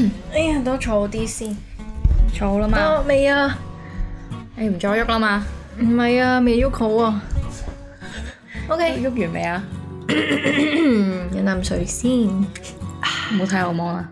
哎呀，都坐啲先， 坐好啦嘛？ 未啊？ 你唔再喐啦嘛？ 唔係啊，未喐好啊。OK， 喐完未啊？ 飲啖水先。 唔好睇我芒啦。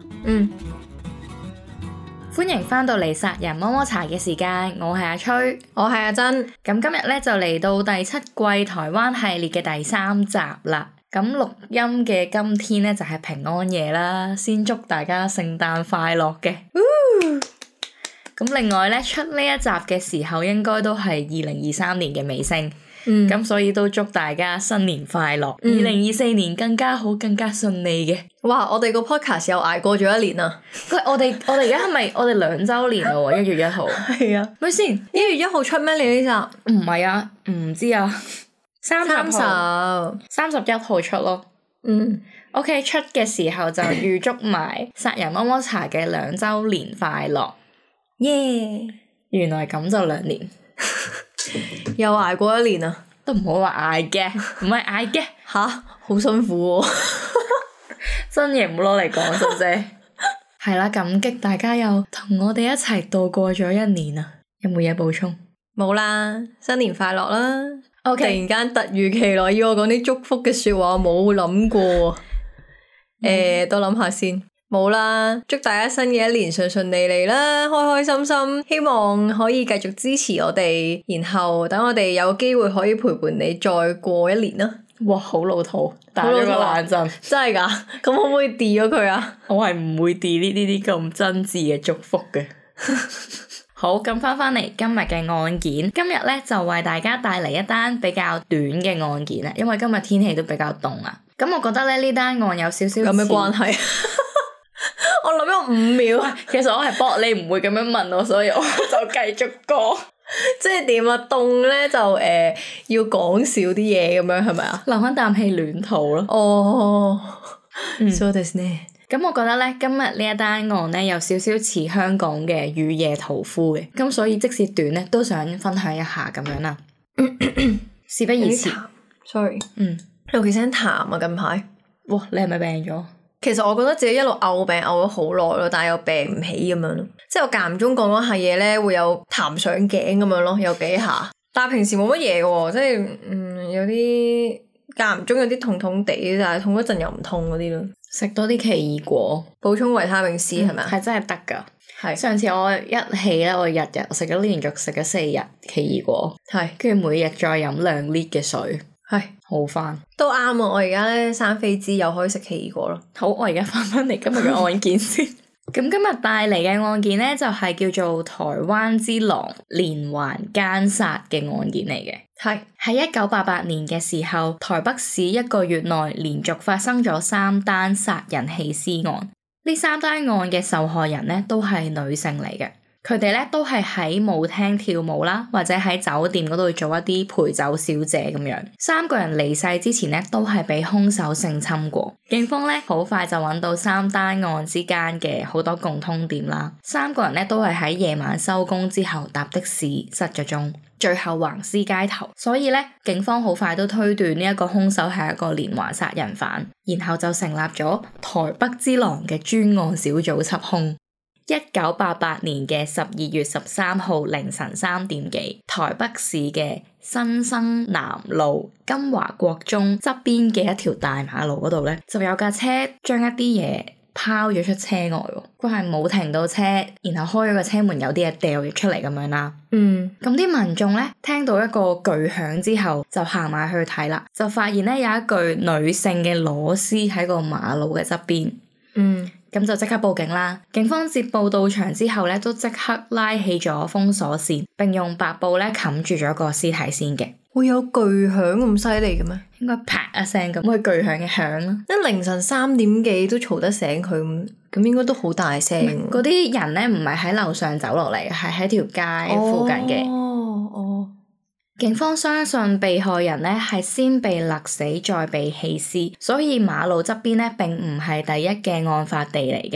歡迎返到嚟殺人摸摸茶嘅時間，我係阿吹， 我係阿珍。 咁今日咧就嚟到第7季台灣系列嘅第3集啦。咁錄音嘅今天咧就係平安夜啦，先祝大家聖誕快樂嘅。咁另外咧出呢一集嘅時候，應該都係2023年嘅尾聲。咁所以都祝大家新年快樂，2024年更加好，更加順利嘅。 哇！我哋個 podcast 又捱過咗一年啦。 我哋而家係咪我哋2週年咯喎？1月1號。 係啊。 咪先 1月1號出咩？你呢集？ 唔係啊，唔知啊。31號出咯。OK， 出嘅時候就預祝埋殺人摸摸茶嘅2週年快樂。 耶！ 原來咁就2年。 又捱過一年啊！ 都唔好話捱嘅，唔係捱嘅。 吓，好辛苦喎。 真嘢唔好攞嚟講真啫。係啦，感激大家又同我哋一齊度過咗1年啊！有冇嘢補充？ 冇啦，新年快樂啦。 OK， 突然間突如其來要我講啲祝福嘅說話，冇諗過。都諗下先。冇啦，祝大家新嘅一年順順利利啦，開開心心，希望可以繼續支持我哋，然後等我哋有機會可以陪伴你再過一年啦。 哇，好老土，打咗個冷震。 真係㗎？咁可唔可以 delete 咗佢啊？ 我係唔會 delete 呢啲咁真摯嘅祝福嘅。好，咁返嚟今日嘅案件，今日咧就為大家帶嚟一單比較短嘅案件啦，因為今日天氣都比較凍啊。咁我覺得咧呢單案有少少有咩關係？我諗咗5秒， 其實我係搏你唔會咁樣問我，所以我就繼續講。 即係點啊？凍咧就要講少啲嘢咁樣係咪啊？ 留返啖氣暖肚咯。 哦，そうですね。 咁我覺得咧，今日呢一單案咧有少少似香港嘅雨夜屠夫嘅，咁所以即使短咧都想分享一下咁樣啦。事不宜遲。 Sorry。有幾聲痰啊近排。 哇！你係咪病咗？ 其實我覺得自己一路嘔病嘔咗好耐咯，但係又病唔起咁樣咯。即係我間唔中講嗰下嘢咧，會有痰上頸咁樣咯，有幾下。但係平時冇乜嘢嘅喎，即係有啲間唔中有啲痛痛地，但係痛一陣又唔痛嗰啲咯。食多啲奇異果， 補充維他命 C 係咪啊？ 係真係得㗎。 係上次我一起咧，我日食咗連續食咗4日奇異果， 係跟住每日再飲2 lit 嘅水。係好返都啱啊！我而家咧生痱滋又可以食奇異果咯。 好，我而家返嚟今日嘅案件先。咁今日帶嚟嘅案件咧就係叫做台灣之狼連環姦殺嘅案件嚟嘅。係喺1988年嘅時候，台北市1個月內連續發生咗3單殺人棄屍案。呢3單案嘅受害人咧都係女性嚟嘅。佢哋咧都係喺舞廳跳舞啦，或者喺酒店嗰度做一啲陪酒小姐咁樣。3個人離世之前咧都係被兇手性侵過。警方咧好快就揾到3單案之間嘅好多共通點啦。3個人咧都係喺夜晚收工之後搭的士失咗蹤，最後橫屍街頭。所以咧警方好快都推斷呢一個兇手係一個連環殺人犯，然後就成立咗台北之狼嘅專案小組緝兇。1988年嘅12月13號凌晨3點幾，台北市嘅新生南路金華國中側邊嘅一條大馬路嗰度咧，就有架車將一啲嘢拋咗出車外。佢係冇停到車，然後開咗個車門，有啲嘢掉咗出嚟咁樣啦。咁啲民眾咧聽到一個巨響之後，就行埋去睇啦，就發現咧有一具女性嘅裸屍喺個馬路嘅側邊。咁就即刻報警啦！警方接報到場之後咧，都即刻拉起咗封鎖線，並用白布咧冚住咗個屍體先嘅。會有巨響咁犀利嘅咩？應該啪一聲咁，會巨響嘅響咯。 一凌晨3點幾都嘈得醒佢咁應該都好大聲。 嗰啲人咧唔係喺樓上走落嚟，係喺條街附近嘅。警方相信被害人咧係先被勒死再被棄屍，所以馬路側邊咧並唔係第一嘅案發地嚟嘅。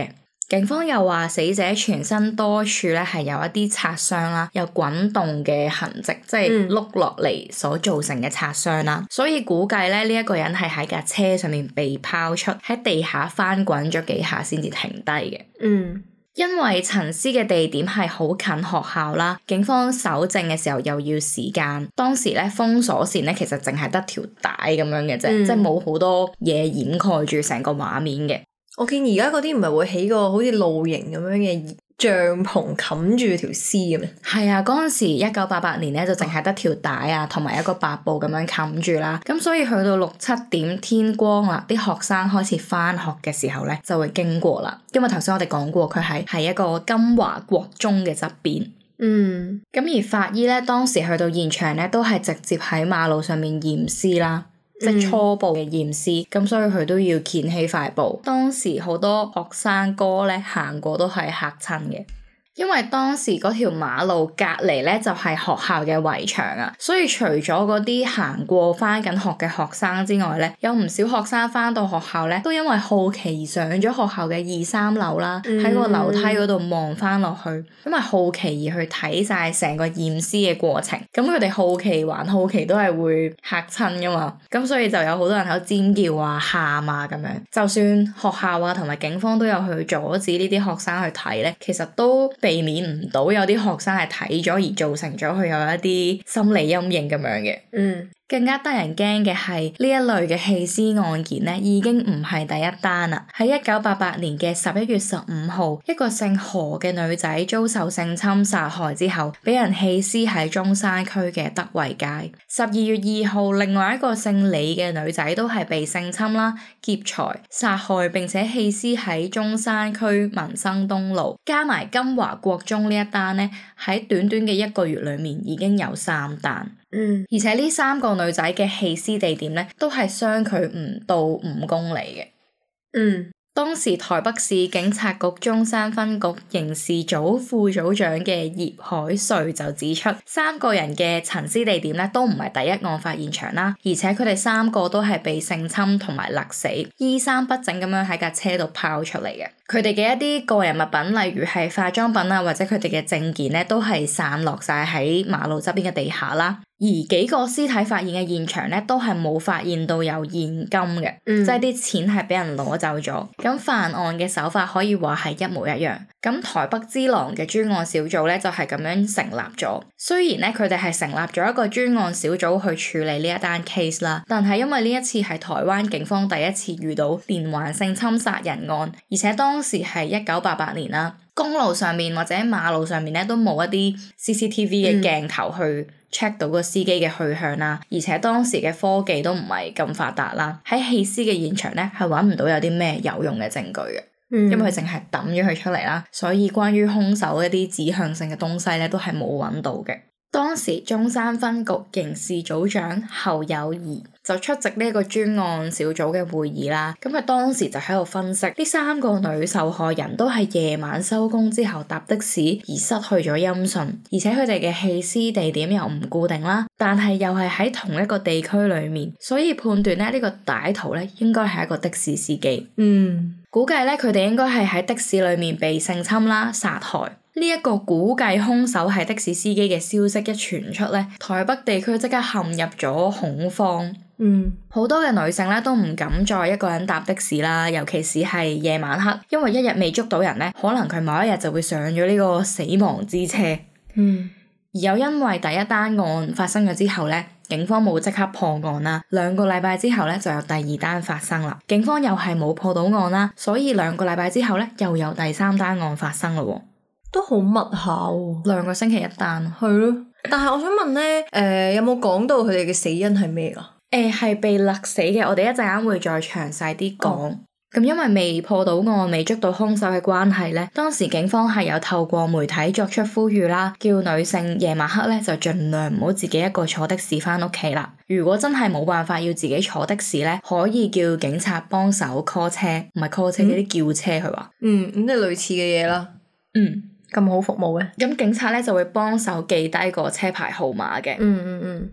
警方又話死者全身多處咧係有一啲擦傷啦，有滾動嘅痕跡，即係碌落嚟所造成嘅擦傷啦，所以估計咧呢一個人係喺架車上面被拋出，喺地下翻滾咗幾下先至停低嘅。因為陳屍嘅地點係好近學校啦，警方搜證嘅時候又要時間，當時咧封鎖線咧其實淨係得條帶咁樣嘅啫，即係冇好多嘢掩蓋住成個畫面嘅。 我見而家嗰啲唔係會起個好似露營咁樣嘅帳篷冚住條屍嘅咩？ 係啊，嗰陣時1988年咧就淨係得條帶啊，同埋一個白布咁樣冚住啦。咁所以去到6、7點天光啦，啲學生開始翻學嘅時候咧就會經過啦。因為頭先我哋講過佢係喺一個金華國中嘅側邊。咁而法醫咧當時去到現場咧都係直接喺馬路上面驗屍啦。即係初步嘅驗屍，咁所以佢都要掀起塊布。當時好多學生哥咧行過都係嚇親嘅。因為當時嗰條馬路隔離咧就係學校嘅圍牆啊，所以除咗嗰啲行過返緊學嘅學生之外咧，有唔少學生返到學校咧都因為好奇而上咗學校嘅2、3樓啦，喺個樓梯嗰度望返落去，因為好奇而去睇晒成個驗屍嘅過程。咁佢哋好奇還好奇都係會嚇親㗎嘛，咁所以就有好多人喺度尖叫啊、喊啊咁樣。就算學校啊同埋警方都有去阻止呢啲學生去睇咧，其實都避免唔到有啲學生係睇咗而造成咗佢有一啲心理陰影咁樣嘅。更加得人驚嘅係呢一類嘅棄屍案件咧，已經唔係第一單啦。喺1988年嘅11月15號，一個姓何嘅女仔遭受性侵殺害之後，俾人棄屍喺中山區嘅德惠街。12月2號，另外一個姓李嘅女仔都係被性侵啦、劫財、殺害並且棄屍喺中山區民生東路，加埋金華國中呢一單咧，喺短短嘅1個月裏面已經有3單。而且呢3個女仔嘅棄屍地點咧，都係相距唔到5公里嘅。當時台北市警察局中山分局刑事組副組長嘅葉海瑞就指出，3個人嘅陳屍地點咧都唔係第一案發現場啦，而且佢哋3個都係被性侵同埋勒死，衣衫不整咁樣喺架車度拋出嚟嘅。佢哋嘅一啲個人物品，例如係化妝品啊，或者佢哋嘅證件咧，都係散落晒喺馬路側邊嘅地下啦。而幾個屍體發現嘅現場咧，都係冇發現到有現金嘅，即係啲錢係俾人攞走咗。咁犯案嘅手法可以話係一模一樣。咁台北之狼嘅專案小組咧就係咁樣成立咗。雖然咧佢哋係成立咗一個專案小組去處理呢一單 case 啦，但係因為呢一次係台灣警方第一次遇到連環性侵殺人案，而且當時係1988年啦，公路上面或者馬路上面咧都冇一啲 CCTV 嘅鏡頭去check 到個司機嘅去向啦，而且當時嘅科技都唔係咁發達啦，喺棄屍嘅現場咧係揾唔到有啲咩有用嘅證據嘅。因為佢淨係抌咗佢出嚟啦，所以關於兇手一啲指向性嘅東西咧都係冇揾到嘅。當時中山分局刑事組長侯友宜就出席呢個專案小組嘅會議啦，咁佢當時就喺度分析呢3個女受害人都係夜晚收工之後搭的士而失去咗音訊，而且佢哋嘅棄屍地點又唔固定啦，但係又係喺同一個地區裏面，所以判斷咧呢個歹徒咧應該係一個的士司機。估計咧佢哋應該係喺的士裏面被性侵啦、殺害。呢一個估計兇手係的士司機嘅消息一傳出咧，台北地區即刻陷入咗恐慌。好多嘅女性咧都唔敢再一個人搭的士啦，尤其是係夜晚黑，因為一日未捉到人咧，可能佢某一日就會上咗呢個死亡之車。而又因為第一單案發生咗之後咧，警方冇即刻破案啦，2個禮拜之後咧就有第2單發生啦，警方又係冇破到案啦，所以2個禮拜之後咧又有第3單案發生咯。 都好密下喎 ，2個星期1單。 係咯，但係我想問咧，有冇講到佢哋嘅死因係咩啊？ 係被勒死嘅，我哋一陣間會再詳細啲講。咁因為未破到案、未捉到兇手嘅關係咧，當時警方係有透過媒體作出呼籲啦，叫女性夜晚黑咧就盡量唔好自己一個坐的士返屋企啦。如果真係冇辦法要自己坐的士咧，可以叫警察幫手 call 車，唔係 call 車嗰啲叫車佢話。 咁即係類似嘅嘢啦。咁好服務嘅。 咁警察咧就會幫手記低個車牌號碼嘅。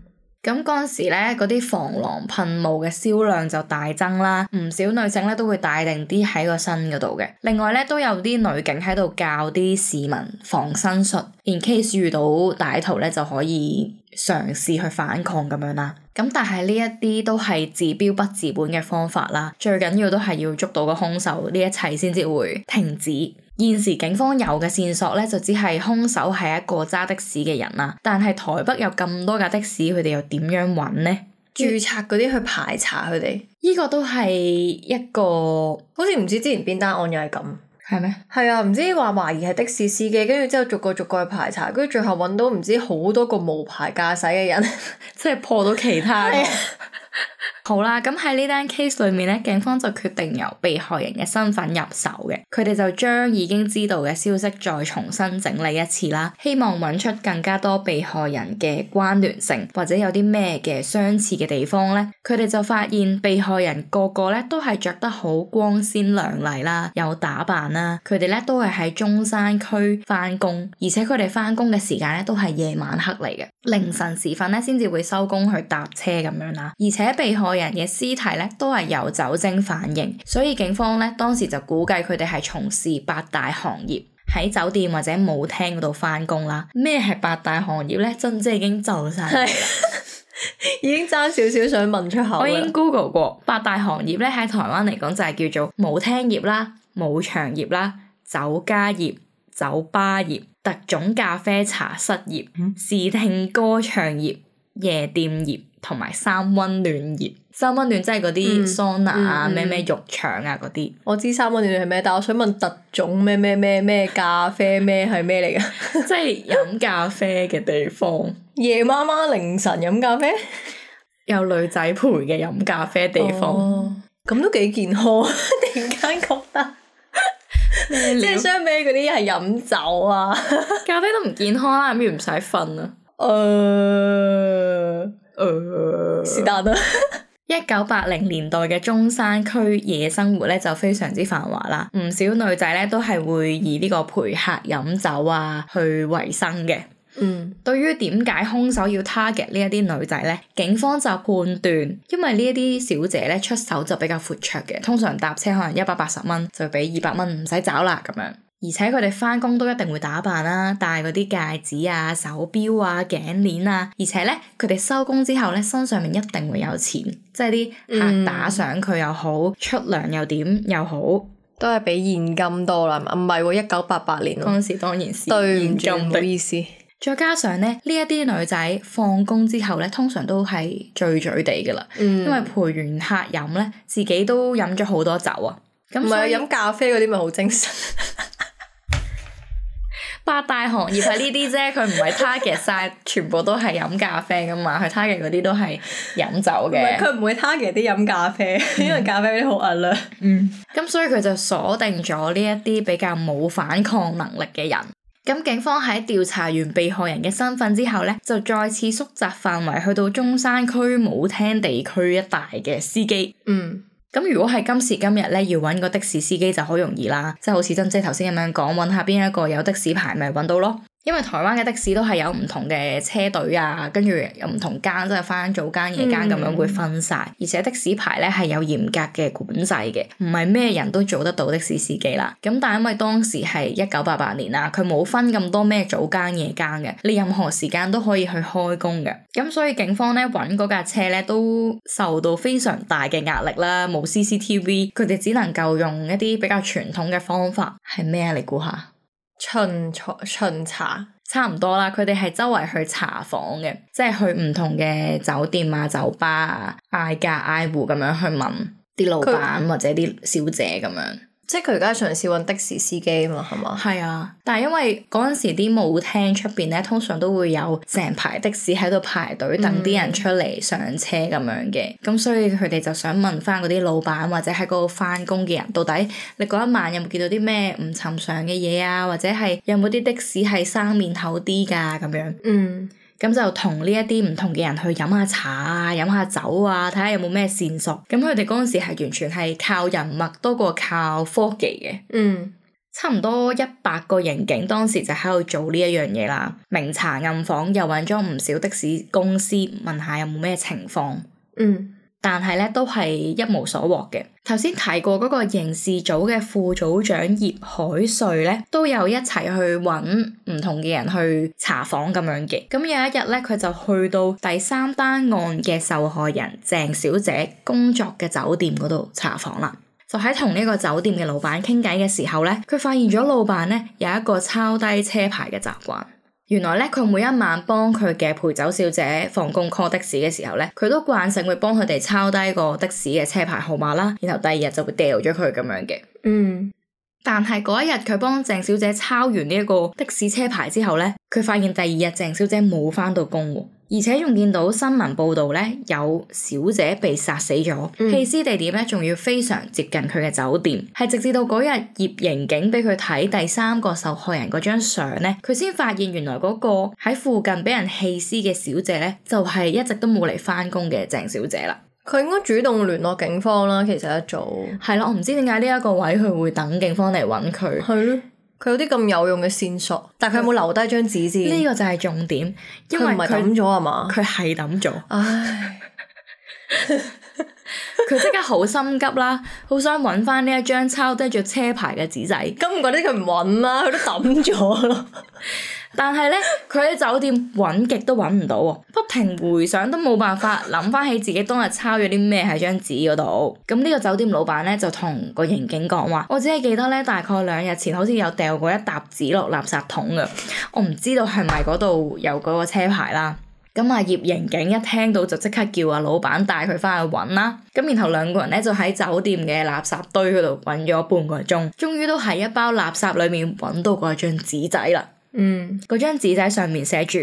咁嗰陣時咧，嗰啲防狼噴霧嘅銷量就大增啦，唔少女性咧都會帶定啲喺個身嗰度嘅。另外咧，都有啲女警喺度教啲市民防身術，in case 遇到歹徒咧就可以嘗試去反抗咁樣啦。咁但係呢一啲都係治標不治本嘅方法啦，最緊要都係要捉到個兇手，呢一切先至會停止。現時警方有嘅線索咧，就只係兇手係一個揸的士嘅人啦。但係台北有咁多架的士，佢哋又點樣揾呢？ 註冊嗰啲去排查佢哋， 呢個都係一個， 好似唔知之前邊單案又係咁， 係咩？ 係啊，唔知話懷疑係的士司機，跟住之後逐個去排查，跟住最後揾到唔知好多個無牌駕駛嘅人， 即係破到其他嘅。好啦，咁喺呢單 case 裏面咧，警方就決定由被害人嘅身份入手嘅，佢哋就將已經知道嘅消息再重新整理一次啦，希望揾出更加多被害人嘅關聯性，或者有啲咩嘅相似嘅地方咧。佢哋就發現被害人個個咧都係着得好光鮮亮麗啦，有打扮啦，佢哋咧都係喺中山區翻工，而且佢哋翻工嘅時間咧都係夜晚黑嚟嘅，凌晨時分咧先至會收工去搭車咁樣啦，而且被害人嘅屍體咧都係有酒精反應，所以警方咧當時就估計佢哋係從事八大行業，喺酒店或者舞廳嗰度翻工啦。咩係八大行業咧？真係已經就晒嚟啦， 已經爭少少想問出口。 我已經 Google 過八大行業咧，喺台灣嚟講就係叫做舞廳業啦、舞場業啦、酒家業、酒吧業、特種咖啡茶室業、視聽歌唱業、夜店業同埋三溫暖業。三溫暖即係嗰啲桑拿啊、咩浴場啊嗰啲。 我知三溫暖係咩，但我想問特種咩咖啡咩係咩嚟噶？ 即係飲咖啡嘅地方。 夜媽媽凌晨飲咖啡， 有女仔陪嘅飲咖啡地方。 咁都幾健康，突然間覺得。即係相比嗰啲係飲酒啊， 咖啡都唔健康啦，咁要唔使瞓啊？ 是但啦。 1980年代嘅中山區夜生活咧就非常之繁華啦，唔少女仔咧都係會以呢個陪客飲酒啊去維生嘅。對於點解兇手要 target 呢一啲女仔咧，警方就判斷，因為呢一啲小姐咧出手就比較闊綽嘅，通常搭車可能180蚊就俾200蚊唔使找啦咁樣。而且佢哋翻工都一定會打扮啦，戴嗰啲戒指啊、手錶啊、頸鏈啊，而且咧佢哋收工之後咧身上面一定會有錢，即係啲客打賞佢又好，出糧又點又好， 都係俾現金多啦，唔係喎，1988年嗰陣時當然是對唔住， 現金， 唔好意思。 再加上咧，呢一啲女仔放工之後咧，通常都係醉醉地噶啦，因為陪完客飲咧，自己都飲咗好多酒啊。咁唔係飲咖啡嗰啲咪好精神。 八大行業係呢啲啫，佢唔係 target 晒全部都係飲咖啡噶嘛，佢 target 嗰啲都係飲酒嘅。 佢唔會 target 啲飲咖啡，因為咖啡嗰啲好壓量。 咁所以佢就鎖定咗呢一啲比較冇反抗能力嘅人。咁警方喺調查完被害人嘅身份之後咧，就再次縮窄範圍去到中山區舞廳地區一帶嘅司機。咁如果係今時今日咧，要揾個的士司機就好容易啦，即係好似珍姐頭先咁樣講，揾下邊一個有的士牌咪揾到咯。因為台灣嘅的士都係有唔同嘅車隊啊，跟住有唔同間，即係翻早間夜間咁樣會分晒。而且的士牌咧係有嚴格嘅管制嘅，唔係咩人都做得到的士司機啦。咁但係因為當時係1988年啦，佢冇分咁多咩早間夜間嘅，你任何時間都可以去開工嘅。咁所以警方咧揾嗰架車咧都受到非常大嘅壓力啦，冇 CCTV， 佢哋只能夠用一啲比較傳統嘅方法。係咩啊？你估下？ 巡查差唔多啦，佢哋係周圍去查房嘅，即係去唔同嘅酒店啊、酒吧啊，挨家挨戶咁樣去問啲老闆或者啲小姐咁樣。 即係佢而家嘗試揾的士司機啊嘛，係嘛？ 係啊，但係因為嗰陣時啲舞廳出邊咧，通常都會有成排的士喺度排隊等啲人出嚟上車咁樣嘅，咁所以佢哋就想問翻嗰啲老闆或者喺嗰度翻工嘅人，到底你嗰一晚有冇見到啲咩唔尋常嘅嘢啊？或者係有冇啲的士係生面口啲㗎咁樣？咁就同呢一啲唔同嘅人去飲下茶啊、飲下酒啊，睇下有冇咩線索。咁佢哋嗰陣時係完全係靠人脈多過靠科技嘅。 差唔多100個刑警當時就喺度做呢一樣嘢啦，明查暗訪，又揾咗唔少的士公司問下有冇咩情況。但係咧都係一無所獲嘅。頭先提過嗰個刑事組嘅副組長葉海瑞咧，都有一齊去揾唔同嘅人去查訪咁樣嘅。咁有一日咧，佢就去到第3單案嘅受害人鄭小姐工作嘅酒店嗰度查訪啦。就喺同呢個酒店嘅老闆傾偈嘅時候咧，佢發現咗老闆咧有一個抄低車牌嘅習慣。原來咧，佢每一晚幫佢嘅陪酒小姐放工 call 的士嘅時候咧，佢都慣性會幫佢哋抄低個的士嘅車牌號碼啦，然後第二日就會掉咗佢咁樣嘅。但係嗰一日佢幫鄭小姐抄完呢一個的士車牌之後咧，佢發現第二日鄭小姐冇返到工喎，而且仲見到新聞報道咧有小姐被殺死咗，棄屍地點咧仲要非常接近佢嘅酒店，係直至到嗰日葉刑警俾佢睇第3個受害人嗰張相咧，佢先發現原來嗰個喺附近俾人棄屍嘅小姐咧，就係一直都冇嚟返工嘅鄭小姐啦。 佢應該主動聯絡警方啦，其實一早係咯，我唔知點解呢一個位佢會等警方嚟揾佢。 係咯，佢有啲咁有用嘅線索，但係佢有冇留低張紙先？ 呢個就係重點，因為佢唔係抌咗啊嘛？ 佢係抌咗。 唉， 佢即刻好心急啦，好想揾翻呢一張抄低咗車牌嘅紙仔。 咁唔怪得佢唔揾啦，佢都抌咗咯。 但係咧，佢喺酒店揾極都揾唔到喎，不停回想都冇辦法諗翻起自己當日抄咗啲咩喺張紙嗰度。咁呢個酒店老闆咧就同個刑警講話：我只係記得咧，大概2日前好似有掉過一沓紙落垃圾桶㗎，我唔知道係咪嗰度有嗰個車牌啦。咁葉刑警一聽到就即刻叫老闆帶佢翻去揾啦。咁然後2個人咧就喺酒店嘅垃圾堆嗰度揾咗半個鐘，終於都喺一包垃圾裏面揾到嗰張紙仔啦。嗰張紙仔上面寫住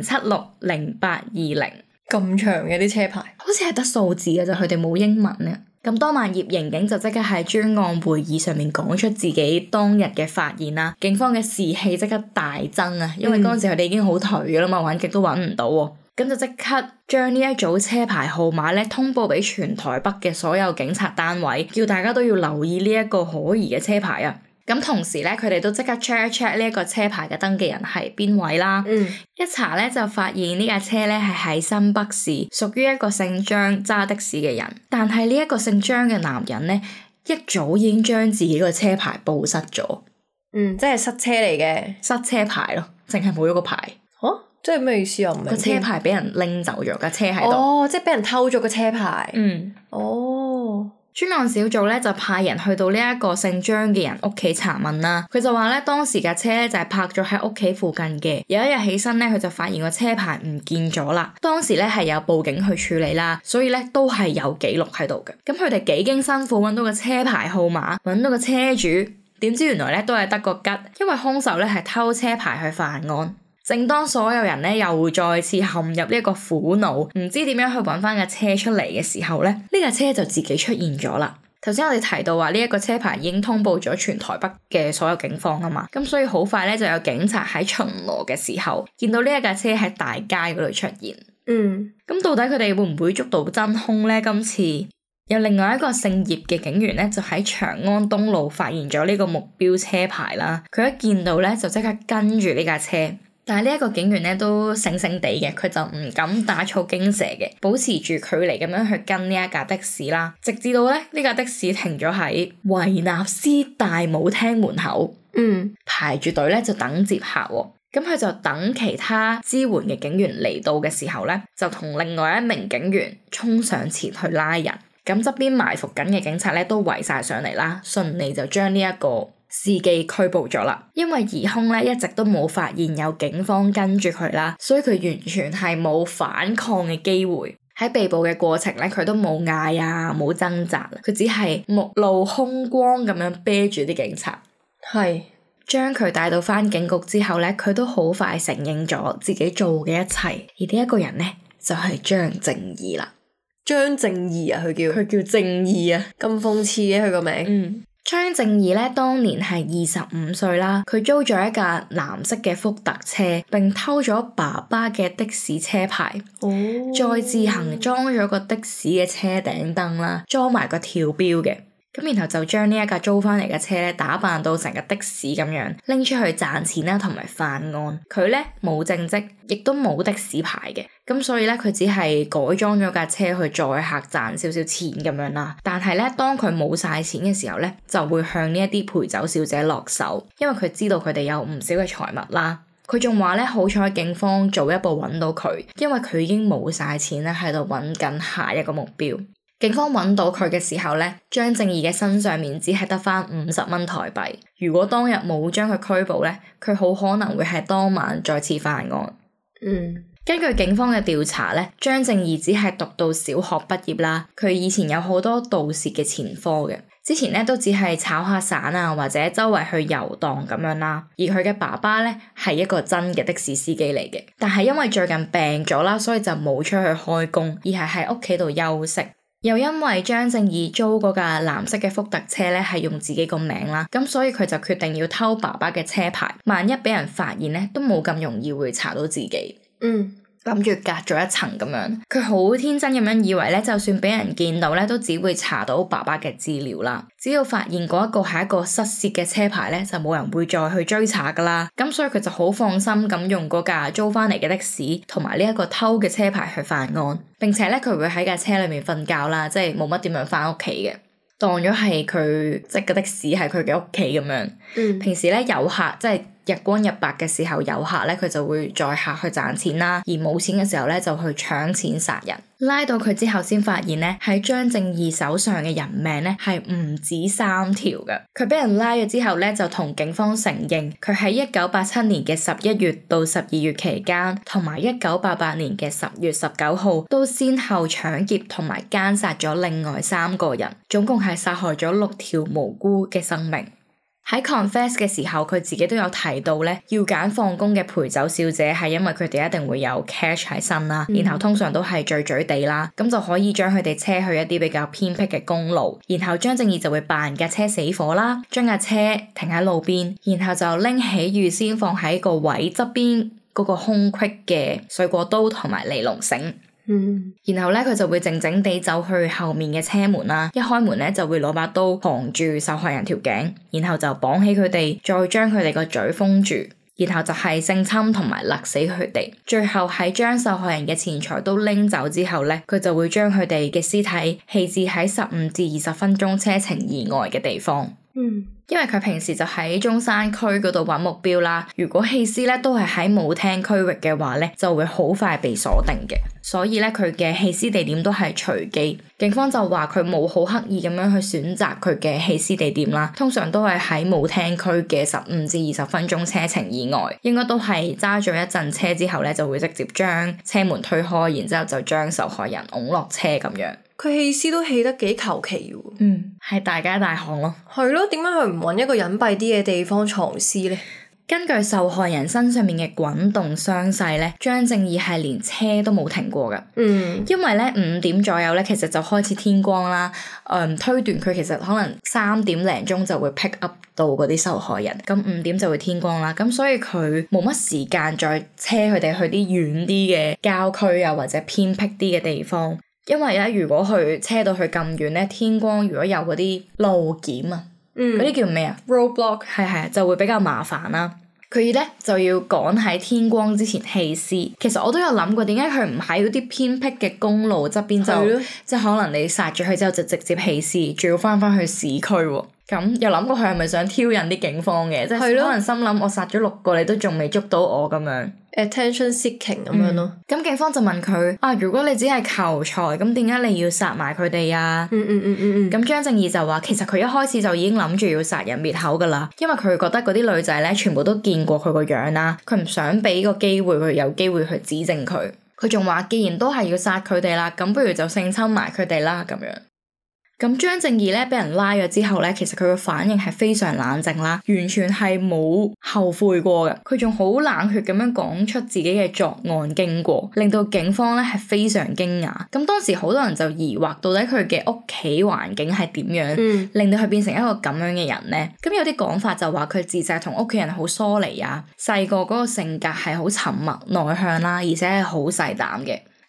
0760820， 咁長嘅啲車牌， 好似係得數字嘅啫，佢哋冇英文啊。咁當晚葉刑警就即刻喺專案會議上面講出自己當日嘅發現啦，警方嘅士氣即刻大增啊，因為嗰陣時佢哋已經好頹㗎啦嘛，揾極都揾唔到喎，咁就即刻將呢一組車牌號碼咧通報俾全台北嘅所有警察單位，叫大家都要留意呢一個可疑嘅車牌啊。咁同時咧，佢哋都即刻 check 一 check 呢一個車牌嘅登記人係邊位啦。一查咧就發現呢架車咧係喺新北市，屬於一個姓張揸的士嘅人。但係呢一個姓張嘅男人咧，一早已經將自己個車牌報失咗。 即係失車嚟嘅， 失車牌咯，淨係冇咗個牌。 即係咩意思啊？唔明。個車牌俾人拎走咗，架車喺度。 哦，即係俾人偷咗個車牌。專案小組咧就派人去到呢一個姓張嘅人屋企查問啦。佢就話咧，當時架車咧就係泊咗喺屋企附近嘅。有一日起身咧，佢就發現個車牌唔見咗啦。當時咧係有報警去處理啦，所以咧都係有記錄喺度嘅。咁佢哋幾經辛苦揾到個車牌號碼，揾到個車主，點知原來咧都係得個吉，因為兇手咧係偷車牌去犯案。正當所有人咧又再次陷入呢一個苦惱，唔知點樣去揾翻架車出嚟嘅時候咧，呢架車就自己出現咗啦。頭先我哋提到話呢一個車牌已經通報咗全台北嘅所有警方啊嘛，咁所以好快咧就有警察喺巡邏嘅時候見到呢一架車喺大街嗰度出現。咁到底佢哋會唔會捉到真兇咧？今次有另外一個姓葉嘅警員咧，就喺長安東路發現咗呢個目標車牌啦。佢一見到咧就即刻跟住呢架車。但係呢一個警員咧都醒醒地嘅，佢就唔敢打草驚蛇嘅，保持住距離咁樣去跟呢一架的士啦，直至到咧呢架的士停咗喺維納斯大舞廳門口，排住隊咧就等接客喎。咁佢就等其他支援嘅警員嚟到嘅時候咧，就同另外一名警員衝上前去拉人。咁側邊埋伏緊嘅警察咧都圍晒上嚟啦，順利就將呢一個司機拘捕咗啦。因為疑兇咧一直都冇發現有警方跟住佢啦，所以佢完全係冇反抗嘅機會。喺被捕嘅過程咧，佢都冇嗌啊，冇掙扎，佢只係目露凶光咁樣啤住啲警察。係將佢帶到翻警局之後咧，佢都好快承認咗自己做嘅一切。而呢一個人咧就係張正義啦。 張正義啊，佢叫正義啊， 咁諷刺嘅佢個名。 張正義咧當年係25歲啦，佢租咗一架藍色嘅福特車，並偷咗爸爸嘅的士車牌，再自行裝咗個的士嘅車頂燈啦，裝埋個跳錶嘅。 咁然後就將呢一架租翻嚟嘅車咧打扮到成架的士咁樣拎出去賺錢啦，同埋犯案。佢咧冇正職，亦都冇的士牌嘅，咁所以咧佢只係改裝咗架車去載客賺少少錢咁樣啦。但係咧當佢冇晒錢嘅時候咧，就會向呢一啲陪酒小姐落手，因為佢知道佢哋有唔少嘅財物啦。佢仲話咧，好彩警方早一步揾到佢，因為佢已經冇晒錢咧，喺度揾緊下一個目標。警方揾到佢嘅時候咧，張正義嘅身上面只係得返50蚊台幣。如果當日冇將佢拘捕咧，佢好可能會係當晚再次犯案。根據警方嘅調查咧，張正義只係讀到小學畢業啦，佢以前有好多盜竊嘅前科嘅。之前咧都只係炒下散啊，或者周圍去遊蕩咁樣啦。而佢嘅爸爸咧係一個真嘅的士司機嚟嘅，但係因為最近病咗啦，所以就冇出去開工，而係喺屋企度休息。又因為張正義租嗰架藍色嘅福特車咧係用自己個名啦，咁所以佢就決定要偷爸爸嘅車牌，萬一俾人發現咧都冇咁容易會查到自己。諗住隔咗一層咁樣，佢好天真咁樣以為咧，就算俾人見到咧，都只會查到爸爸嘅資料啦。只要發現嗰一個係一個失竊嘅車牌咧，就冇人會再去追查噶啦。咁所以佢就好放心咁用嗰架租翻嚟嘅的士同埋呢一個偷嘅車牌去犯案，並且咧佢會喺架車裏面瞓覺啦，即係冇乜點樣翻屋企嘅，當咗係佢即係個的士係佢嘅屋企咁樣。平時咧遊客即係日光日白嘅時候，遊客咧佢就會載客去賺錢啦，而冇錢嘅時候咧就去搶錢殺人。拉到佢之後先發現咧，喺張正義手上嘅人命咧係唔止3條嘅。佢俾人拉咗之後咧，就同警方承認佢喺1987年嘅11月到12月期間，同埋1988年嘅10月19號都先後搶劫同埋姦殺咗另外3個人，總共係殺害咗6條無辜嘅生命。喺 confess 嘅時候，佢自己都有提到咧，要揀放工嘅陪酒小姐係因為佢哋一定會有 cash 喺身啦，然後通常都係醉醉地啦，咁就可以將佢哋車去一啲比較偏僻嘅公路，然後張正義就會扮架車死火啦，將架車停喺路邊，然後就拎起預先放喺個位側邊嗰個空隙嘅水果刀同埋尼龍繩。然後咧佢就會靜靜地走去後面嘅車門啦，一開門咧就會攞把刀扛住受害人條頸，然後就綁起佢哋，再將佢哋個嘴封住，然後就係性侵同埋勒死佢哋。最後喺將受害人嘅錢財都拎走之後咧，佢就會將佢哋嘅屍體棄置喺15至20分鐘車程以外嘅地方。因為佢平時就喺中山區嗰度揾目標啦，如果棄屍咧都係喺舞廳區域嘅話咧，就會好快被鎖定嘅，所以咧佢嘅棄屍地點都係隨機。警方就話佢冇好刻意咁樣去選擇佢嘅棄屍地點啦，通常都係喺舞廳區嘅15至20分鐘車程以外，應該都係揸咗一陣車之後咧就會直接將車門推開，然之後就將受害人擁落車咁樣。 佢棄屍都棄得幾求其喎， 係大街大巷咯。 係咯，點解佢唔揾一個隱蔽啲嘅地方藏屍呢？ 根據受害人身上面嘅滾動傷勢咧，張正義係連車都冇停過噶。因為咧5點左右咧，其實就開始天光啦。推斷佢其實可能3點零鐘就會 pick up 到嗰啲受害人，咁5點就會天光啦。咁所以佢冇乜時間再車佢哋去啲遠啲嘅郊區啊，或者偏僻啲嘅地方。因為咧，如果佢車到去咁遠咧，天光如果有嗰啲路檢啊，嗰啲叫咩啊 ？roadblock 係就會比較麻煩啦。佢咧就要趕喺天光之前棄屍。其實我都有諗過，點解佢唔喺嗰啲偏僻嘅公路側邊就即係可能你殺咗佢之後就直接棄屍，仲要翻去市區喎。咁又諗過佢係咪想挑釁啲警方嘅？即係可能心諗我殺咗6個，你都仲未捉到我咁樣。 attention seeking 咁樣咯。 咁警方就問佢啊，如果你只係求財，咁點解你要殺埋佢哋啊？咁張正義就話，其實佢一開始就已經諗住要殺人滅口噶啦，因為佢覺得嗰啲女仔咧全部都見過佢個樣啦，佢唔想俾個機會佢有機會去指證佢。佢仲話，既然都係要殺佢哋啦，咁不如就性侵埋佢哋啦咁樣。咁張正義咧俾人拉咗之後咧，其實佢個反應係非常冷靜啦，完全係冇後悔過嘅。佢仲好冷血咁樣講出自己嘅作案經過，令到警方咧係非常驚訝。咁當時好多人就疑惑到底佢嘅屋企環境係點樣，令到佢變成一個咁樣嘅人咧。咁有啲講法就話佢自細同屋企人好疏離啊，細個嗰個性格係好沉默內向啦，而且係好細膽嘅。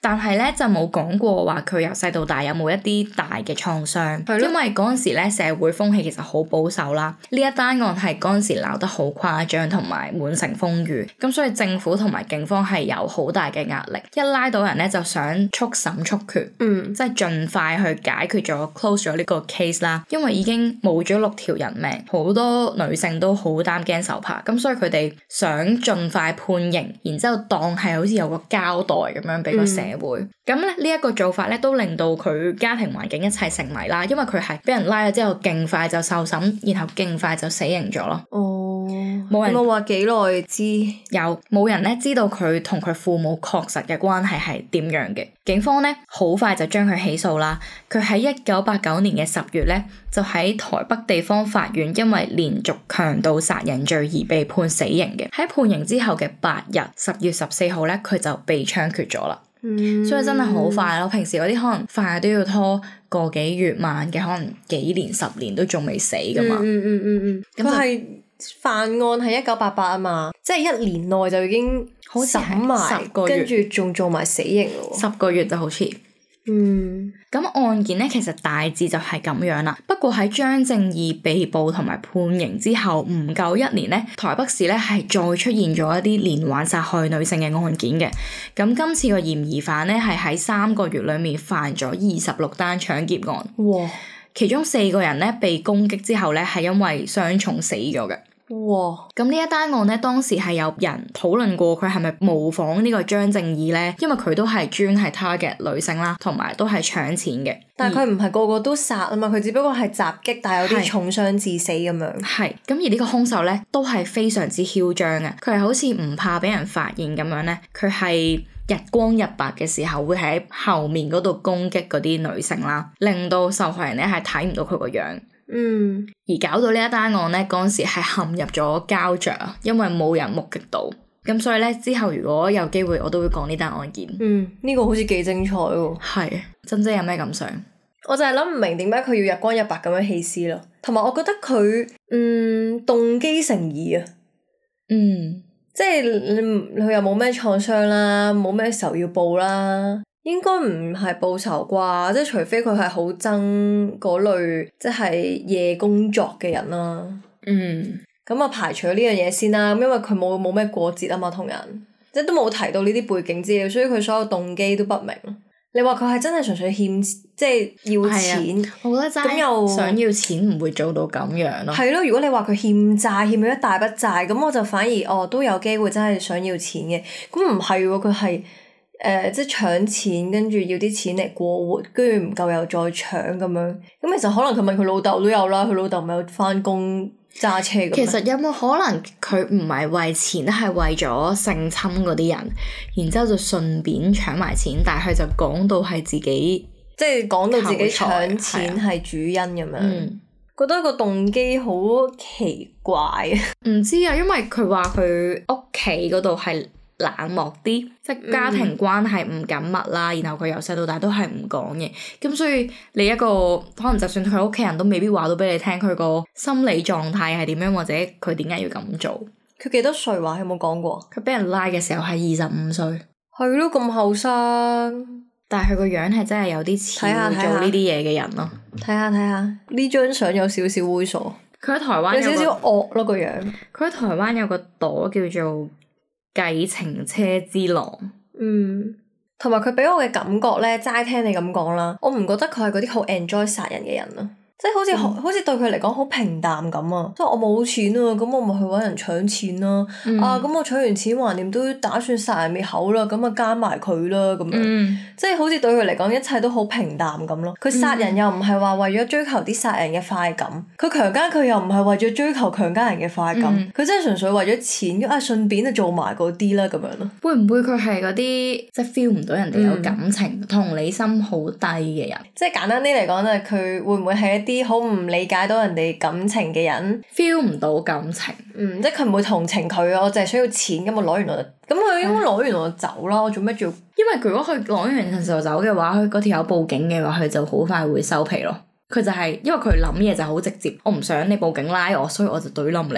但係咧就冇講過話佢由細到大有冇一啲大嘅創傷，因為嗰陣時咧社會風氣其實好保守啦。呢一單案係嗰陣時鬧得好誇張，同埋滿城風雨，咁所以政府同埋警方係有好大嘅壓力，一拉到人咧就想速審速決，即係盡快去解決咗 close 咗呢個 case 啦。因為已經冇咗6條人命，好多女性都好擔驚受怕，咁所以佢哋想盡快判刑，然之後當係好似有個交代咁樣俾個社會。咁咧呢一個做法咧都令到佢家庭環境一切成謎啦，因為佢係俾人拉咗之後勁快就受審，然後勁快就死刑咗咯。冇人有冇話幾耐知？ 有冇人咧知道佢同佢父母確實嘅關係係點樣嘅？警方咧好快就將佢起訴啦。佢喺1989年嘅10月咧就喺台北地方法院因為連續強盜殺人罪而被判死刑嘅。喺判刑之後嘅8日，10月14號咧佢就被槍決咗啦。所以真係好快咯。平時嗰啲可能快都要拖個幾月，慢嘅可能幾年10年都仲未死噶嘛。 佢係犯案係1988啊嘛，即係1年內就已經審埋10個月，跟住仲做埋死刑咯。 10個月就好似。咁案件咧其實大致就係咁樣啦。不過喺張正義被捕同埋判刑之後唔夠1年咧，台北市咧係再出現咗一啲連環殺害女性嘅案件嘅。咁今次個嫌疑犯咧係喺3個月裏面犯咗26單搶劫案。 哇！ 其中4個人咧被攻擊之後咧係因為傷重死咗嘅。 哇！ 咁呢一單案咧，當時係有人討論過佢係咪模仿呢個張正義咧，因為佢都係專係 target 女性啦，同埋都係搶錢嘅。 但係佢唔係個個都殺啊嘛，佢只不過係襲擊，但係有啲重傷致死咁樣。 係咁，而呢個兇手咧都係非常之囂張嘅，佢係好似唔怕俾人發現咁樣咧，佢係日光日白嘅時候會喺後面嗰度攻擊嗰啲女性啦，令到受害人咧係睇唔到佢個樣。而搞到呢一單案咧，嗰陣時係陷入咗膠着，因為冇人目擊到。咁所以咧之後如果有機會，我都會講呢單案件。 呢個好似幾精彩喎。 係，珍姐有咩感想？ 我就係諗唔明點解佢要日光日白咁樣棄屍咯，同埋我覺得佢動機成疑啊。即係佢又冇咩創傷啦，冇咩仇要報啦。應該唔係報仇啩，即係除非佢係好憎嗰類即係夜工作嘅人啦。咁啊排除咗呢樣嘢先啦，因為佢冇咩過節啊嘛，同人即係都冇提到呢啲背景資料，所以佢所有動機都不明。你話佢係真係純粹欠即係要錢， 我覺得真係又想要錢唔會做到咁樣咯。 係咯，如果你話佢欠債欠咗一大筆債，咁我就反而都有機會真係想要錢嘅。咁唔係喎，佢係即係搶錢，跟住要啲錢嚟過活，跟住唔夠又再搶咁樣。咁其實可能佢問佢老豆都有啦，佢老豆咪有返工揸車咁。 其實有冇可能佢唔係為錢，係為咗性侵嗰啲人，然之後就順便搶埋錢，但係佢就講到係自己， 即係講到自己搶錢係主因咁樣。覺得個動機好奇怪啊！ 唔知啊，因為佢話佢屋企嗰度係冷漠啲，即係家庭關係唔緊密啦，然後佢由細到大都係唔講嘢，咁所以你一個可能就算佢屋企人都未必話到俾你聽佢個心理狀態係點樣，或者佢點解要咁做。 佢幾多歲話？有冇講過？ 佢俾人拉嘅時候係25歲。 係咯，咁後生。 但係佢個樣係真係有啲似做呢啲嘢嘅人咯。 睇下呢張相有少少猥瑣。佢喺台灣有少少惡咯個樣。佢喺台灣有個朵叫做計程車之狼。同埋佢俾我嘅感覺咧，齋聽你咁講啦，我唔覺得佢係嗰啲好 enjoy 殺人嘅人咯。即係好似對佢嚟講好平淡咁啊！即係我冇錢啊，咁我咪去搵人搶錢啦。咁我搶完錢橫掂都打算殺人滅口啦，咁啊加埋佢啦咁樣。即係好似對佢嚟講一切都好平淡咁咯。佢殺人又唔係話為咗追求啲殺人嘅快感，佢強姦佢又唔係為咗追求強姦人嘅快感，佢真係純粹為咗錢，順便就做埋嗰啲啦咁樣咯。 會唔會佢係嗰啲即係 feel 唔到人哋有感情、同理心好低嘅人？即係簡單啲嚟講咧，佢會唔會係啲好唔理解到人哋感情嘅人 feel 唔到感情， 即係佢唔會同情佢啊！我淨係需要錢，咁我攞完我就咁佢應該攞完我就走啦。我做咩做？因為佢如果佢攞完就走嘅話，佢嗰條友報警嘅話，佢就好快會收皮咯。佢就係因為佢諗嘢就好直接，我唔想你報警拉我，所以我就懟冧你。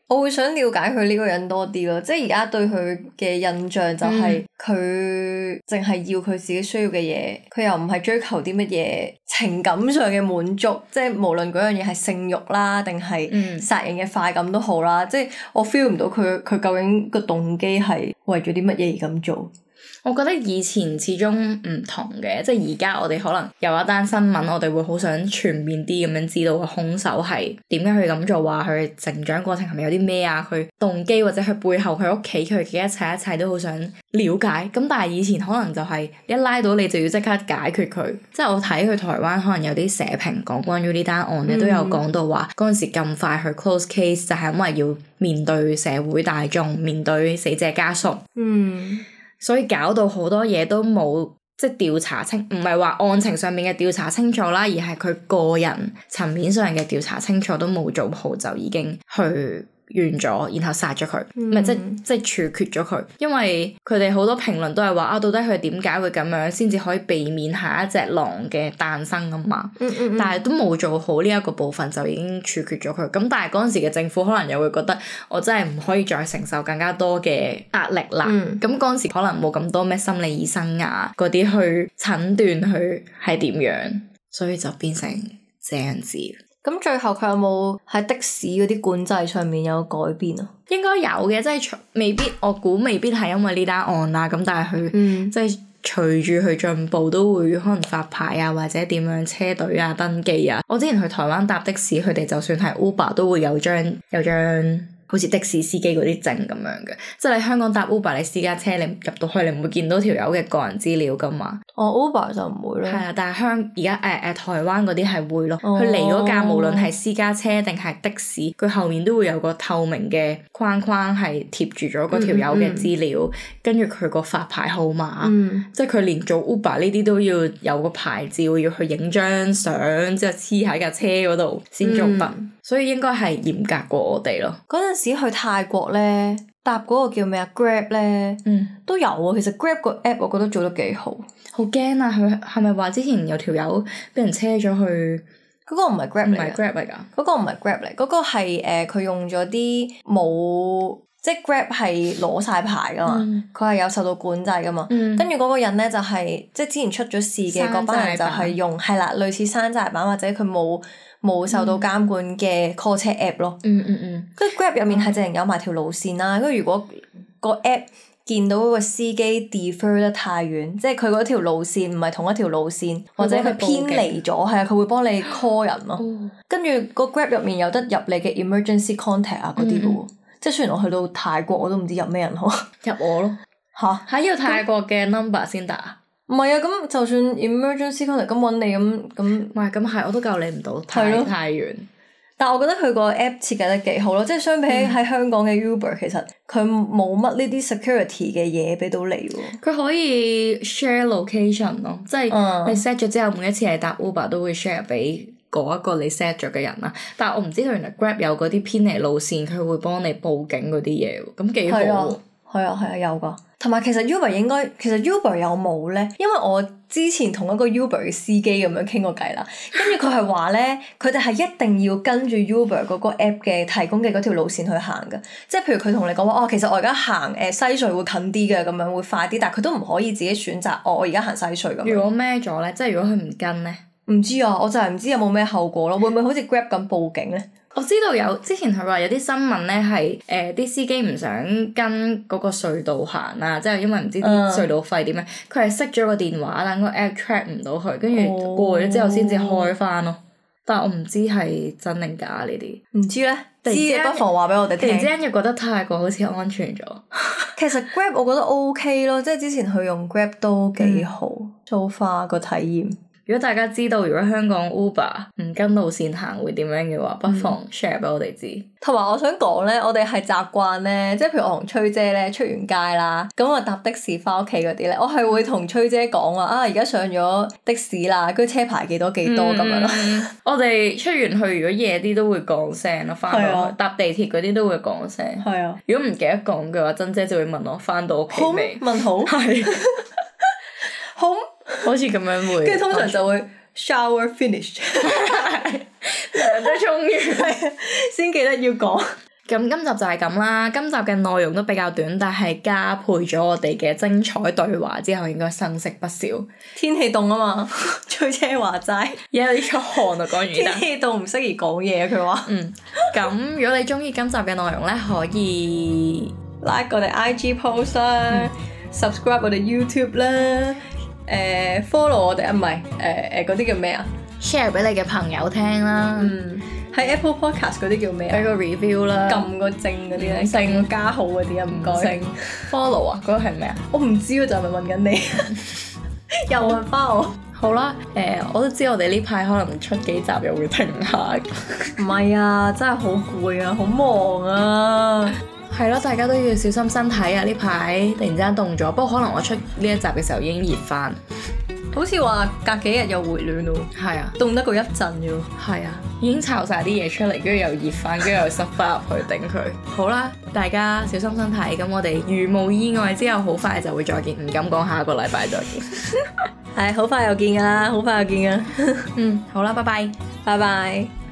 我會想了解佢呢個人多啲咯，即係而家對佢嘅印象就係佢淨係要佢自己需要嘅嘢，佢又唔係追求啲乜嘢情感上嘅滿足，即係無論嗰樣嘢係性慾啦，定係殺人嘅快感都好啦，即係我 feel 唔到佢究竟個動機係為咗啲乜嘢而咁做。 我覺得以前始終唔同嘅，即係而家我哋可能有一單新聞，我哋會好想全面啲咁樣知道個兇手係點解佢咁做，話佢成長過程係咪有啲咩啊，佢動機或者佢背後佢屋企佢嘅一切都好想了解。咁但係以前可能就係一拉到你就要即刻解決佢。即係我睇佢台灣可能有啲社評講關於呢單案咧，都有講到話嗰陣時咁快去 close case 就係因為要面對社會大眾，面對死者家屬。所以搞到好多嘢都冇，即係調查清，唔係話案情上面嘅調查清楚啦，而係佢個人層面上嘅調查清楚都冇做好，就已經去完咗，然後殺咗佢，唔係即係處決咗佢。因為佢哋好多評論都係話啊，到底佢點解會咁樣，先至可以避免下一隻狼嘅誕生啊嘛。但係都冇做好呢一個部分，就已經處決咗佢。咁但係嗰陣時嘅政府可能又會覺得，我真係唔可以再承受更加多嘅壓力啦。咁嗰陣時可能冇咁多咩心理醫生啊嗰啲去診斷佢係點樣，所以就變成這樣子。 咁最後佢有冇喺的士嗰啲管制上面有改變啊？ 應該有嘅，即係未必，我估未必係因為呢單案啦。咁但係佢即係隨住佢進步，都會可能發牌啊，或者點樣車隊啊、登記啊。我之前去台灣搭的士，佢哋就算係 Uber 都會有張好似的士司機嗰啲證咁樣嘅，即係你香港搭 Uber 你私家車你入到去你唔會見到條友嘅個人資料噶嘛。 Uber 就唔會咯。係啊，但係而家台灣嗰啲係會咯。佢嚟嗰架無論係私家車定係的士，佢後面都會有個透明嘅框框係貼住咗嗰條友嘅資料，跟住佢個發牌號碼，即係佢連做 Uber 呢啲都要有個牌照，要去影張相之後黐喺架車嗰度先做得。所以應該係嚴格過我哋咯。 嗰陣時去泰國咧，搭嗰個叫咩啊 Grab 咧，都有啊。其實 Grab 個 app 我覺得做得幾好。 好驚啊！佢係咪話之前有條友俾人車咗去？ 嗰個唔係 Grab 嚟㗎。唔係 Grab 嚟㗎。 嗰個唔係 Grab 嚟，嗰個係佢用咗啲冇，即係 Grab 係攞晒牌㗎嘛，佢係有受到管制㗎嘛。跟住嗰個人咧就係即係之前出咗事嘅嗰班人就係用係啦，類似山寨版或者佢冇受到監管嘅 call 車 app 咯。跟住 Grab 入面係淨係有埋條路線啦。跟住如果個 app 見到嗰個司機 defer 得太遠，即係佢嗰條路線唔係同一條路線，或者佢偏離咗，係啊，佢會幫你 call 人咯。跟住個 Grab 入面有得入你嘅 emergency contact 啊嗰啲嘅喎。即係雖然我去到泰國我都唔知入咩人好。入我咯。嚇！要泰國嘅 number 先得啊？唔係啊，咁就算 emergency contact 咁揾你咁，唔係咁係，我都救你唔到，太遠。但係我覺得佢個 app 設計得幾好咯，即係相比喺香港嘅 Uber，其實佢冇乜呢啲 security 嘅嘢俾到你喎。佢可以 share location 咯，即係你 set 咗之後，每一次係搭 Uber 都會 share 俾嗰一個你 set 咗嘅人啦。但係我唔知道原來 Grab 有嗰啲偏離路線，佢會幫你報警嗰啲嘢喎，咁幾好喎。係啊，有㗎。同埋其實 Uber 有冇咧？因為我之前同一個 Uber 嘅司機咁樣傾過偈啦，跟住佢係話咧，佢哋係一定要跟住 Uber 嗰個 app 嘅提供嘅嗰條路線去行㗎。即係譬如佢同你講話，其實我而家行西隧會近啲嘅，咁樣會快啲，但係佢都唔可以自己選擇，我而家行西隧咁樣。如果孭咗咧，即係如果佢唔跟咧，唔知啊，我就係唔知有冇咩後果咯，會唔會好似 Grab 咁報警咧？我知道之前佢話有啲新聞咧係啲司機唔想跟嗰個隧道行啊，即係因為唔知啲隧道費點樣，佢係熄咗個電話，但個 app track 唔到佢，跟住過咗之後先至開翻咯。但係我唔知係真定假呢啲。唔知咧，知不妨話俾我哋聽。突然之間又覺得泰國好似安全咗。其實 Grab 我覺得 OK 咯，即係之前去用 Grab 都幾好，so far 個體驗。如果大家知道如果香港 Uber 唔跟路線行會點樣嘅話，不妨 share 俾我哋知。同埋我想講咧，我哋係習慣咧，即係譬如我同崔姐咧出完街啦，咁我搭的士翻屋企嗰啲咧，我係會同崔姐講話而家上咗的士啦，跟住車牌幾多咁樣咯。我哋出完去如果夜啲都會講聲咯，翻到去搭地鐵嗰啲都會講聲。係啊。如果唔記得講嘅話，珍姐就會問我翻到屋企未？問好。係。好。好似咁樣會，跟住通常就會 shower finished，涼得沖完，先記得要講。 咁今集就係咁啦，今集嘅內容都比較短，但係加配咗我哋嘅精彩對話之後，應該生色不少。 天氣凍啊嘛，吹車話齋， 而家有啲出汗啊，講完天氣凍唔適宜講嘢啊，佢話。 咁如果你中意今集嘅內容咧，可以 like 我哋 IG post 啦，subscribe 我哋 YouTube 啦，follow 我哋唔係嗰啲叫咩啊 share 俾你嘅朋友聽啦。 喺 Apple Podcast 嗰啲叫咩啊？ 俾個 review 啦， 撳個正嗰啲咧，撳個加號嗰啲啊，唔該。 follow 啊，嗰個係咩啊？ 我唔知啊，就係咪問緊你？又問翻我。 好啦，我都知我哋呢排可能出幾集又會停下。 唔係啊，真係好攰啊，好忙啊。 係咯，大家都要小心身體啊！呢排突然之間凍咗，不過可能我出呢一集嘅時候已經熱翻。 好似話隔幾日又回暖咯。係啊，凍得過一陣啫。 係啊，已經炒晒啲嘢出嚟，跟住又熱翻，跟住又塞翻入去頂佢。好啦，大家小心身體。咁我哋如無意外之後，好快就會再見。唔敢講下個禮拜再見。 係，好快又見㗎啦，好快又見㗎。 好啦，拜拜， 拜拜。